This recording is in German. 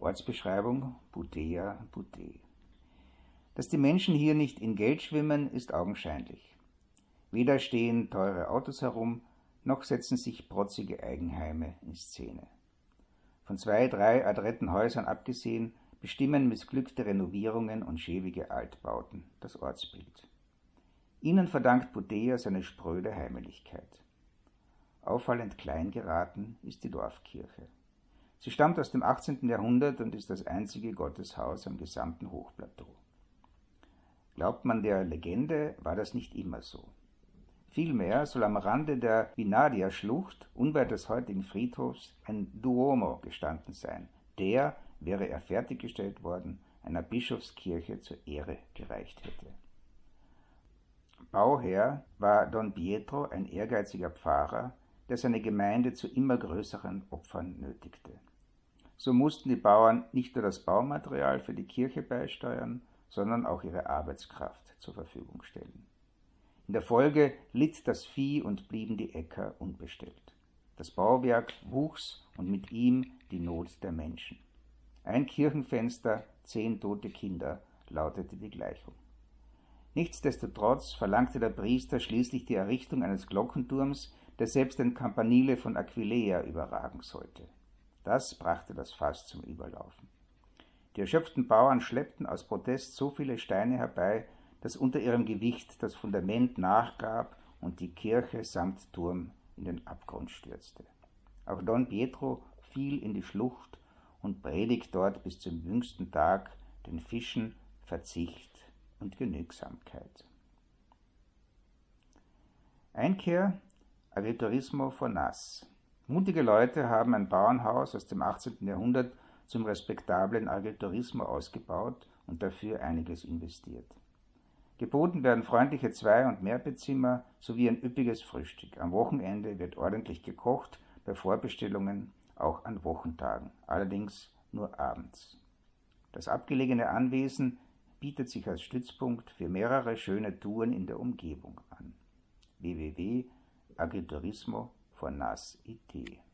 Ortsbeschreibung Budea Budé. Dass die Menschen hier nicht in Geld schwimmen, ist augenscheinlich. Weder stehen teure Autos herum, noch setzen sich protzige Eigenheime in Szene. Von 2, 3 adretten Häusern abgesehen, bestimmen missglückte Renovierungen und schäbige Altbauten das Ortsbild. Ihnen verdankt Budea seine spröde Heimeligkeit. Auffallend klein geraten ist die Dorfkirche. Sie stammt aus dem 18. Jahrhundert und ist das einzige Gotteshaus am gesamten Hochplateau. Glaubt man der Legende, war das nicht immer so. Vielmehr soll am Rande der Vinadia-Schlucht, unweit des heutigen Friedhofs, ein Duomo gestanden sein, der, wäre er fertiggestellt worden, einer Bischofskirche zur Ehre gereicht hätte. Bauherr war Don Pietro, ein ehrgeiziger Pfarrer, der seine Gemeinde zu immer größeren Opfern nötigte. So mussten die Bauern nicht nur das Baumaterial für die Kirche beisteuern, sondern auch ihre Arbeitskraft zur Verfügung stellen. In der Folge litt das Vieh und blieben die Äcker unbestellt. Das Bauwerk wuchs und mit ihm die Not der Menschen. Ein Kirchenfenster, 10 tote Kinder, lautete die Gleichung. Nichtsdestotrotz verlangte der Priester schließlich die Errichtung eines Glockenturms, der selbst den Campanile von Aquileia überragen sollte. Das brachte das Fass zum Überlaufen. Die erschöpften Bauern schleppten aus Protest so viele Steine herbei, dass unter ihrem Gewicht das Fundament nachgab und die Kirche samt Turm in den Abgrund stürzte. Auch Don Pietro fiel in die Schlucht und predigt dort bis zum jüngsten Tag den Fischen Verzicht und Genügsamkeit. Einkehr Agriturismo Fornas. Mutige Leute haben ein Bauernhaus aus dem 18. Jahrhundert zum respektablen Agriturismo ausgebaut und dafür einiges investiert. Geboten werden freundliche 2- und Mehrbettzimmer sowie ein üppiges Frühstück. Am Wochenende wird ordentlich gekocht, bei Vorbestellungen auch an Wochentagen, allerdings nur abends. Das abgelegene Anwesen bietet sich als Stützpunkt für mehrere schöne Touren in der Umgebung an. www.agriturismofornas.it